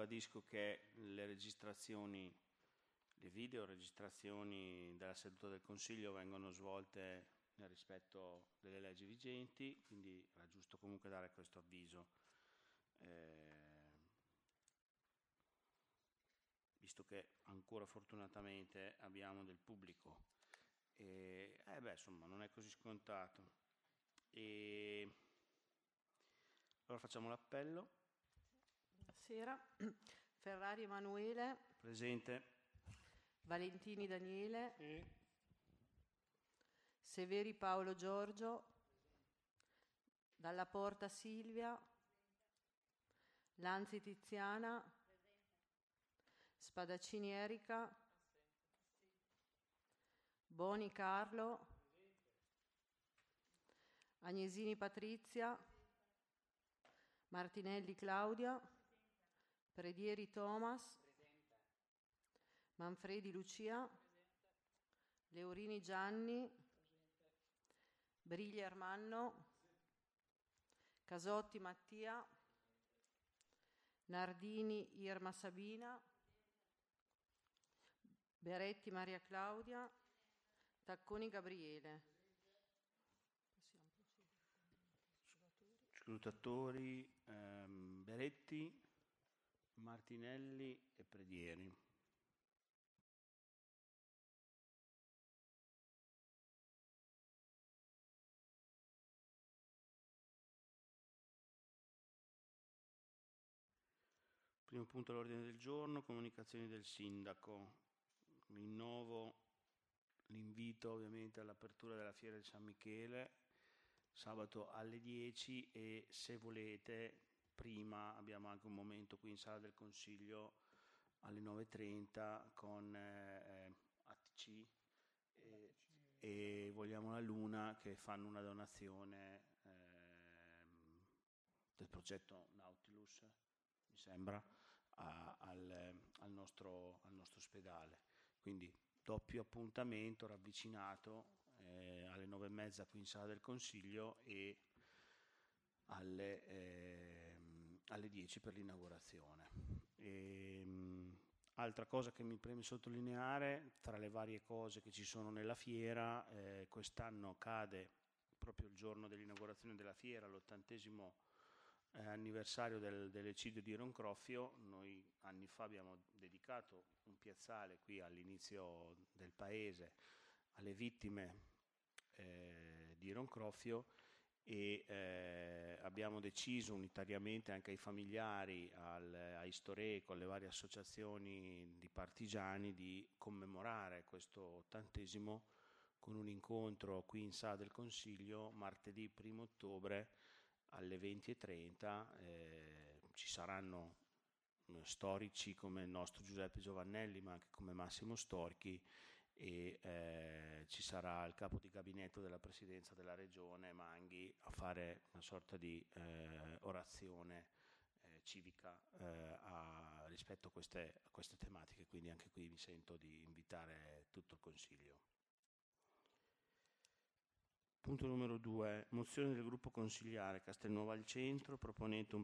ribadisco che le registrazioni, le videoregistrazioni della seduta del Consiglio vengono svolte nel rispetto delle leggi vigenti, quindi era giusto comunque dare questo avviso, visto che ancora fortunatamente abbiamo del pubblico. Insomma, non è così scontato. Allora facciamo l'appello. Buonasera. Ferrari Emanuele. Presente. Valentini Daniele. Sì. Severi Paolo Giorgio. Dalla Porta Silvia. Lanzi Tiziana. Spadaccini Erika. Boni Carlo. Agnesini Patrizia. Martinelli Claudia. Predieri Thomas. Manfredi Lucia. Leorini Gianni. Briglia Ermanno. Casotti Mattia. Nardini Irma Sabina. Beretti Maria Claudia. Tacconi Gabriele. Scrutatori Beretti, Martinelli e Predieri. Primo punto all'ordine del giorno, comunicazioni del Sindaco. Rinnovo l'invito ovviamente all'apertura della Fiera di San Michele, sabato alle 10, e se volete prima abbiamo anche un momento qui in Sala del Consiglio alle 9:30 con ATC e Vogliamo la Luna, che fanno una donazione del progetto Nautilus, mi sembra, al nostro ospedale. Quindi doppio appuntamento ravvicinato alle 9:30 qui in Sala del Consiglio e alle 10 per l'inaugurazione. Altra cosa che mi preme sottolineare, tra le varie cose che ci sono nella fiera, quest'anno cade proprio il giorno dell'inaugurazione della fiera, l'80° anniversario dell'eccidio di Roncroffio. Noi anni fa abbiamo dedicato un piazzale qui all'inizio del paese alle vittime di Roncroffio e abbiamo deciso unitariamente anche ai familiari, ai Storeco, alle varie associazioni di partigiani, di commemorare questo 80° con un incontro qui in Sala del Consiglio martedì 1° ottobre alle 20:30. Ci saranno storici come il nostro Giuseppe Giovannelli, ma anche come Massimo Storchi, e ci sarà il capo di gabinetto della presidenza della regione Manghi a fare una sorta di orazione civica rispetto a queste tematiche, quindi anche qui mi sento di invitare tutto il Consiglio. Punto numero 2, mozione del gruppo consigliare Castelnuovo al Centro proponente un